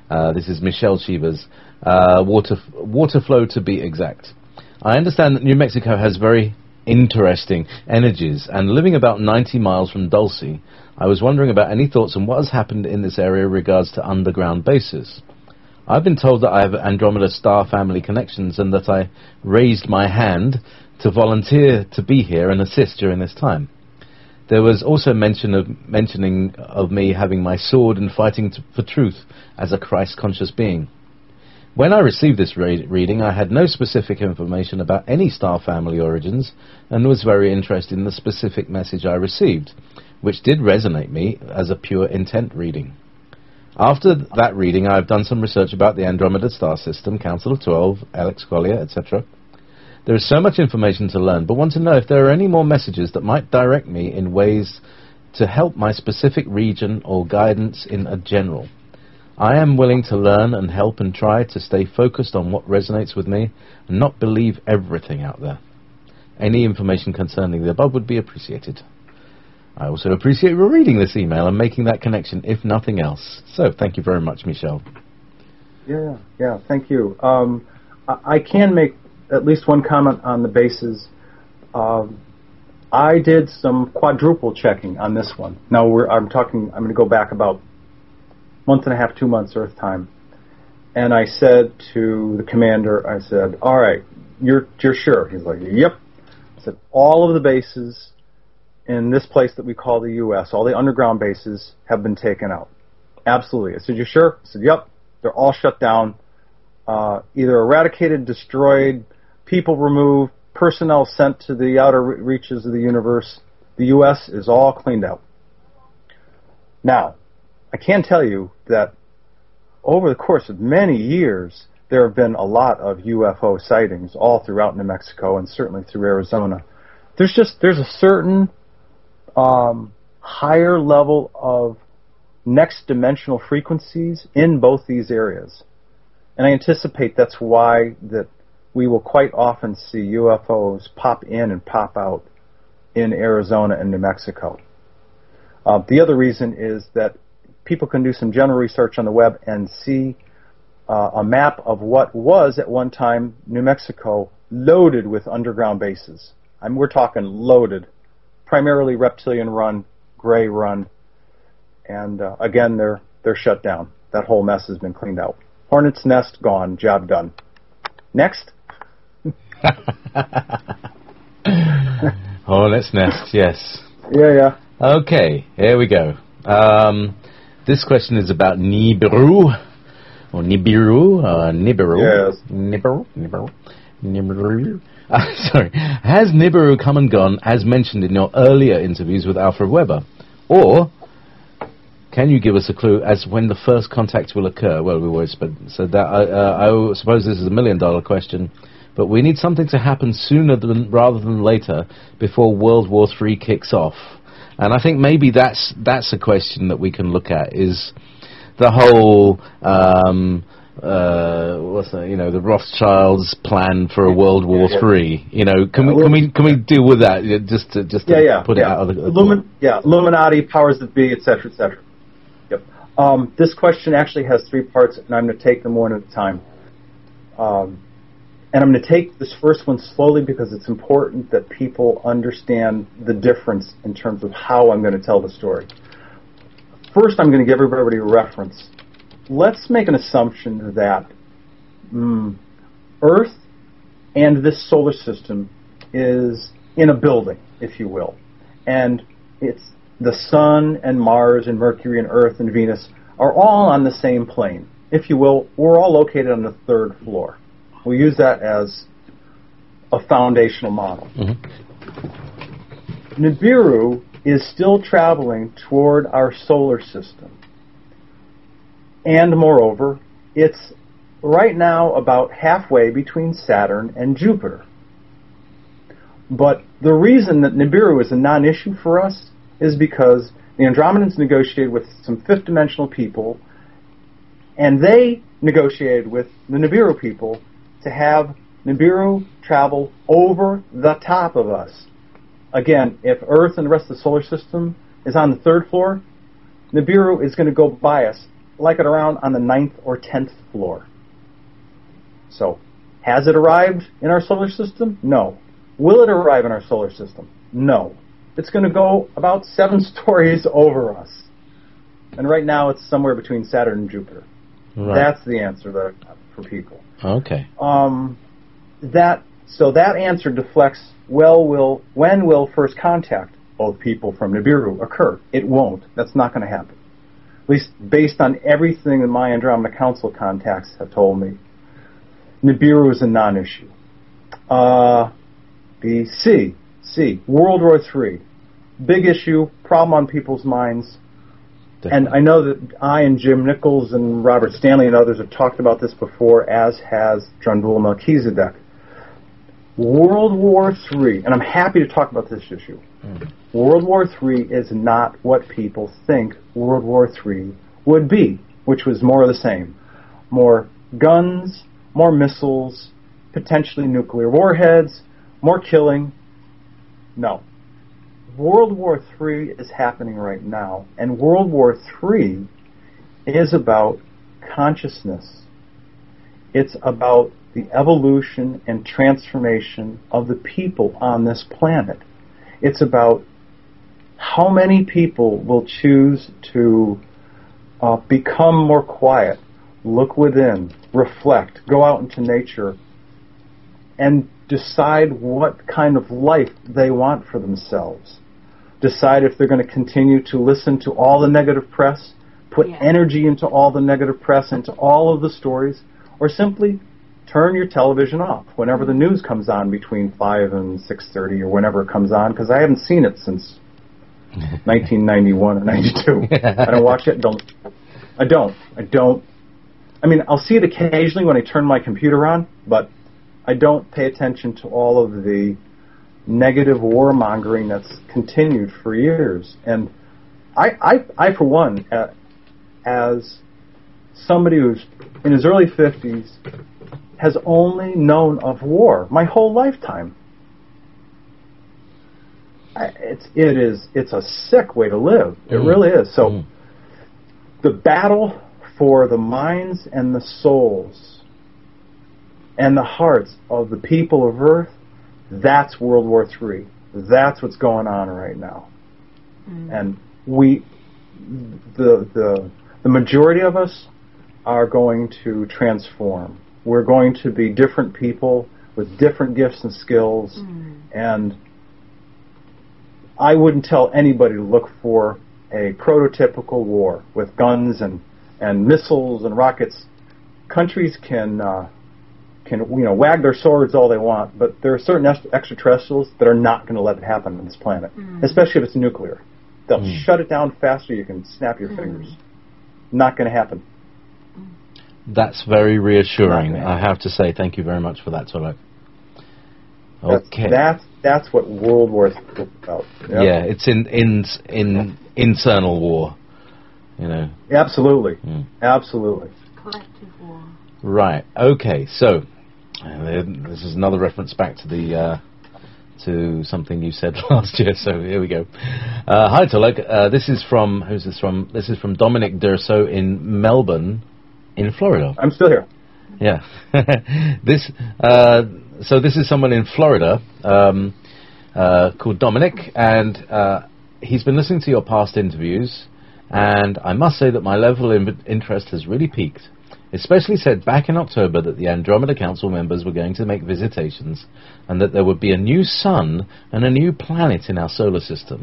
Uh, this is Michelle Chivas. Uh, water, water flow to be exact. I understand that New Mexico has very interesting energies, and living about ninety miles from Dulce, I was wondering about any thoughts on what has happened in this area in regards to underground bases. I've been told that I have Andromeda star family connections and that I raised my hand to volunteer to be here and assist during this time. There was also mention of mentioning of me having my sword and fighting t- for truth as a Christ-conscious being. When I received this re- reading, I had no specific information about any star family origins and was very interested in the specific message I received, which did resonate me as a pure intent reading. After that reading, I have done some research about the Andromeda star system, Council of Twelve, Alex Collier, et cetera. There is so much information to learn, but want to know if there are any more messages that might direct me in ways to help my specific region or guidance in a general. I am willing to learn and help and try to stay focused on what resonates with me and not believe everything out there. Any information concerning the above would be appreciated. I also appreciate you reading this email and making that connection, if nothing else. So, thank you very much, Michelle. Yeah, yeah, thank you. Um, I, I can make at least one comment on the bases. Um, I did some quadruple checking on this one. Now, we're, I'm talking, I'm going to go back about a month and a half, two months Earth time. And I said to the commander, I said, all right, you're, you're sure? He's like, yep. I said, all of the bases in this place that we call the U S, all the underground bases have been taken out. Absolutely. I said, you sure? I said, yep. They're all shut down, uh, either eradicated, destroyed, people removed, personnel sent to the outer re- reaches of the universe. The U S is all cleaned out. Now, I can tell you that over the course of many years, there have been a lot of U F O sightings all throughout New Mexico and certainly through Arizona. There's just, there's a certain Um, higher level of next dimensional frequencies in both these areas. And I anticipate that's why that we will quite often see U F Os pop in and pop out in Arizona and New Mexico. Uh, the other reason is that people can do some general research on the web and see uh, a map of what was at one time New Mexico loaded with underground bases. I mean, we're talking loaded. Primarily Reptilian Run, Gray Run, and uh, again, they're they're shut down. That whole mess has been cleaned out. Hornet's Nest gone, job done. Next. Hornet's Nest, yes. Yeah, yeah. Okay, here we go. Um, this question is about Nibiru, or Nibiru, uh, Nibiru. Yes. Nibiru, Nibiru, Nibiru. Uh, sorry. Has Nibiru come and gone, as mentioned in your earlier interviews with Alfred Weber? Or can you give us a clue as when the first contact will occur? Well, we always said that. I, uh, I suppose this is a million-dollar question, but we need something to happen sooner than rather than later before World War Three kicks off. And I think maybe that's that's a question that we can look at, is the whole... Um, Uh, what's that? You know, the Rothschilds' plan for a World War Three. You know, can we can we can we deal with that just to just to yeah, yeah, put yeah. it out of the Illumin- yeah, Illuminati, powers that be, et cetera, et cetera. Yep. Um, this question actually has three parts, and I'm going to take them one at a time. Um, and I'm going to take this first one slowly because it's important that people understand the difference in terms of how I'm going to tell the story. First, I'm going to give everybody a reference. Let's make an assumption that mm, Earth and this solar system is in a building, if you will. And it's the Sun and Mars and Mercury and Earth and Venus are all on the same plane. If you will, we're all located on the third floor. We'll use that as a foundational model. Mm-hmm. Nibiru is still traveling toward our solar system. And moreover, it's right now about halfway between Saturn and Jupiter. But the reason that Nibiru is a non-issue for us is because the Andromedans negotiated with some fifth-dimensional people, and they negotiated with the Nibiru people to have Nibiru travel over the top of us. Again, if Earth and the rest of the solar system is on the third floor, Nibiru is going to go by us like it around on the ninth or tenth floor. So, has it arrived in our solar system? No. Will it arrive in our solar system? No. It's going to go about seven stories over us. And right now it's somewhere between Saturn and Jupiter. Right. That's the answer that I have for people. Okay. Um, that so that answer deflects. Well, will when will first contact of people from Nibiru occur? It won't. That's not going to happen. At least based on everything that my Andromeda Council contacts have told me, Nibiru is a non-issue. Uh, the C, C, World War Three, big issue, problem on people's minds. Definitely. And I know that I and Jim Nichols and Robert Stanley and others have talked about this before, as has Drunvul Melchizedek. World War Three, and I'm happy to talk about this issue. Mm. World War Three is not what people think World War Three would be, which was more of the same. More guns, more missiles, potentially nuclear warheads, more killing. No. World War Three is happening right now, and World War Three is about consciousness. It's about the evolution and transformation of the people on this planet. It's about how many people will choose to uh, become more quiet, look within, reflect, go out into nature, and decide what kind of life they want for themselves. Decide if they're going to continue to listen to all the negative press, put Yeah. energy into all the negative press, into all of the stories, or simply turn your television off whenever the news comes on between five and six thirty or whenever it comes on, because I haven't seen it since nineteen ninety-one or ninety-two. I don't watch it. Don't. I don't. I don't. I mean, I'll see it occasionally when I turn my computer on, but I don't pay attention to all of the negative warmongering that's continued for years. And I, I, I for one, uh, as somebody who's in his early fifties, has only known of war my whole lifetime. I, it's it is it's a sick way to live. It mm. really is. So mm. the battle for the minds and the souls and the hearts of the people of Earth, that's World War Three. That's what's going on right now. Mm. And we, the the the majority of us, are going to transform. We're going to be different people with different gifts and skills, mm. and I wouldn't tell anybody to look for a prototypical war with guns and, and missiles and rockets. Countries can uh, can you know wag their swords all they want, but there are certain est- extraterrestrials that are not going to let it happen on this planet, mm. especially if it's nuclear. They'll mm. shut it down faster you can snap your mm. fingers. Not going to happen. That's very reassuring. I have to say, thank you very much for that, Tolek. Okay. That's, that's that's what World War Three is about. Yep. Yeah, it's in in in internal war. You know. Absolutely. Mm. Absolutely. Collective war. Right. Okay. So, uh, this is another reference back to the uh, to something you said last year. So here we go. Uh, hi, Tolek. Uh, this is from who's this from? This is from Dominic Durso in Melbourne, in Florida. I'm still here. Yeah. this. Uh, so this is someone in Florida um, uh, called Dominic, and uh, he's been listening to your past interviews, and I must say that my level of interest has really peaked. Especially said back in October that the Andromeda Council members were going to make visitations, and that there would be a new sun and a new planet in our solar system.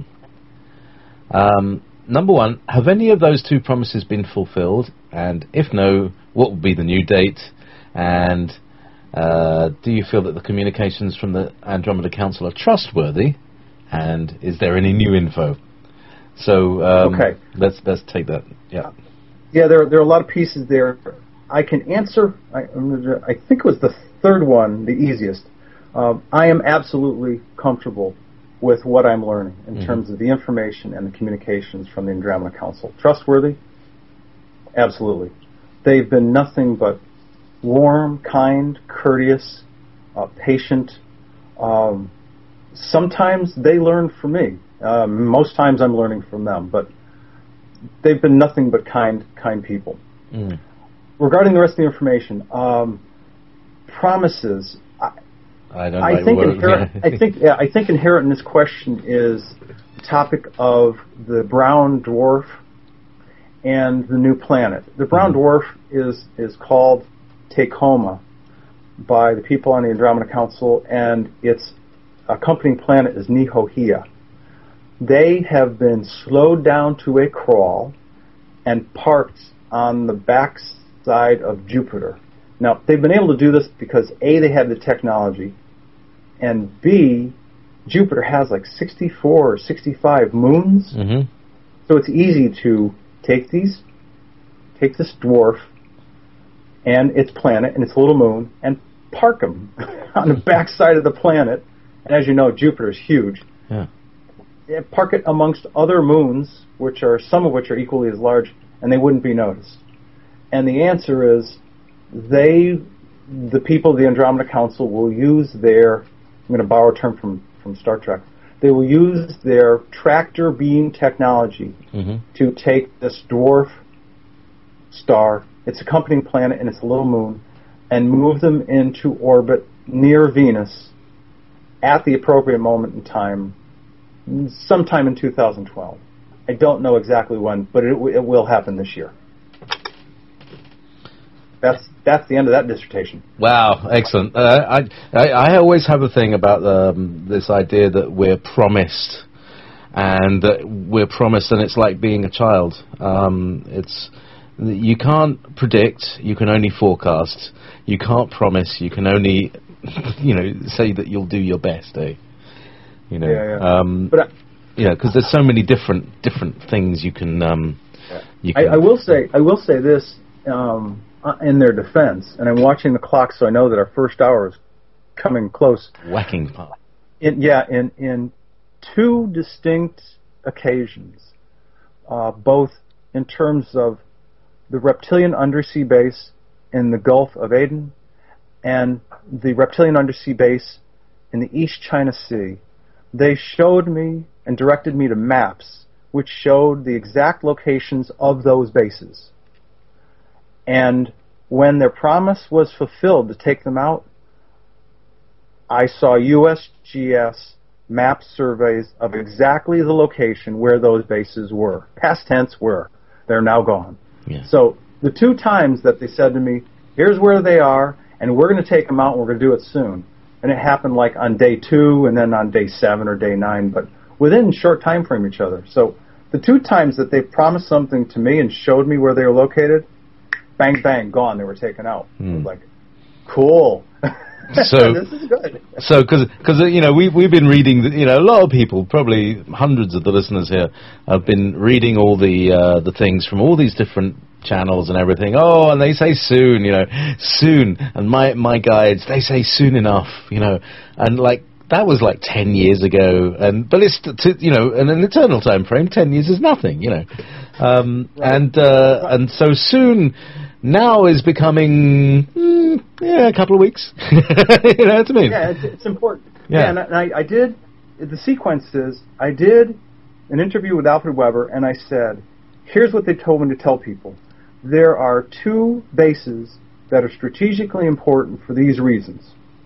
Um, number one, have any of those two promises been fulfilled? And if no, what will be the new date? And uh, do you feel that the communications from the Andromeda Council are trustworthy? And is there any new info? So um, okay. let's let's take that. Yeah. Yeah, there there are a lot of pieces there. I can answer. I, I think it was the third one, the easiest. Um, I am absolutely comfortable with what I'm learning in mm-hmm. terms of the information and the communications from the Andromeda Council. Trustworthy? Absolutely. They've been nothing but warm, kind, courteous, uh, patient. Um, sometimes they learn from me. Um, most times I'm learning from them, but they've been nothing but kind, kind people. Mm. Regarding the rest of the information, um, promises. I, I don't I like think word, inherent. yeah. I think. Yeah, I think inherent in this question is the topic of the brown dwarf and the new planet. The brown Mm-hmm. dwarf is is called Tacoma by the people on the Andromeda Council, and its accompanying planet is Nihohea. They have been slowed down to a crawl and parked on the back side of Jupiter. Now, they've been able to do this because A, they have the technology, and B, Jupiter has like sixty-four or sixty-five moons, Mm-hmm. so it's easy to take these, take this dwarf and its planet and its little moon and park them on the back side of the planet. And as you know, Jupiter is huge. Yeah. Yeah, park it amongst other moons, which are some of which are equally as large, and they wouldn't be noticed. And the answer is, they, the people of the Andromeda Council, will use their, I'm going to borrow a term from, from Star Trek, they will use their tractor beam technology Mm-hmm. to take this dwarf star, its accompanying planet, and its little moon, and move them into orbit near Venus at the appropriate moment in time, sometime in two thousand twelve. I don't know exactly when, but it, it will happen this year. That's that's the end of that dissertation. Wow, excellent. Uh, I, I I always have a thing about um, this idea that we're promised, and that we're promised, and it's like being a child. Um, it's you can't predict, you can only forecast. You can't promise, you can only, you know, say that you'll do your best, eh? You know, Yeah, yeah. Um, But I, yeah, because there's so many different different things you can. Um, you I, can I will say I will say this um, uh, in their defense, and I'm watching the clock, so I know that our first hour is coming close. whacking part. In, yeah, in in two distinct occasions, uh, both in terms of the reptilian undersea base in the Gulf of Aden and the reptilian undersea base in the East China Sea. They showed me and directed me to maps which showed the exact locations of those bases. And when their promise was fulfilled to take them out, I saw U S G S map surveys of exactly the location where those bases were. Past tense were. They're now gone. Yeah. So the two times that they said to me, here's where they are, and we're going to take them out, and we're going to do it soon. And it happened like on day two and then on day seven or day nine, but within short time frame each other. So the two times that they promised something to me and showed me where they were located, bang, bang, gone. They were taken out. I was Hmm. like, cool. So- this is good. So, because you know we've we've been reading, the, you know, a lot of people, probably hundreds of the listeners here, have been reading all the uh, the things from all these different channels and everything. Oh, and they say soon, you know, soon. And my my guides, they say soon enough, you know, and like that was like ten years ago. And but it's to, you know, in an eternal time frame, ten years is nothing, you know, um, Right. and uh, Right. and so soon. Now is becoming mm, yeah a couple of weeks. You know what I mean? Yeah, it's, it's important. Yeah. and, I, and I, I did, the sequence is, I did an interview with Alfred Weber, and I said, here's what they told me to tell people. There are two bases that are strategically important for these reasons.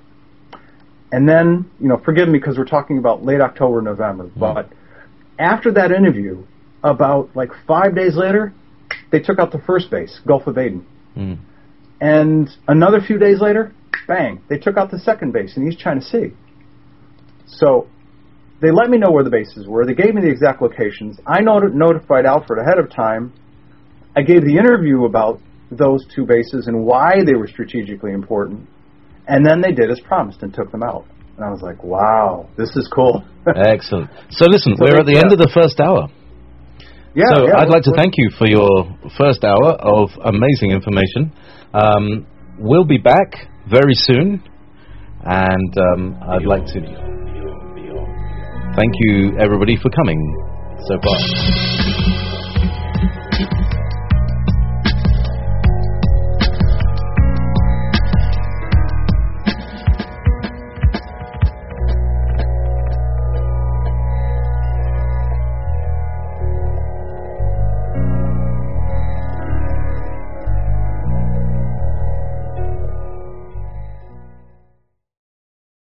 And then, you know, forgive me because we're talking about late October, November, but after that interview, about like five days later, they took out the first base, Gulf of Aden. Mm. And another few days later, bang, they took out the second base in East China Sea. So they let me know where the bases were. They gave me the exact locations. I not- notified Alfred ahead of time. I gave the interview about those two bases and why they were strategically important. And then they did as promised and took them out. And I was like, wow, this is cool. Excellent. So listen, So we're they- at the end yeah. of the first hour. yeah, so yeah, I'd like to we're- thank you for your first hour of amazing information. Um, we'll be back very soon, and um, I'd like to thank you, everybody, for coming so far.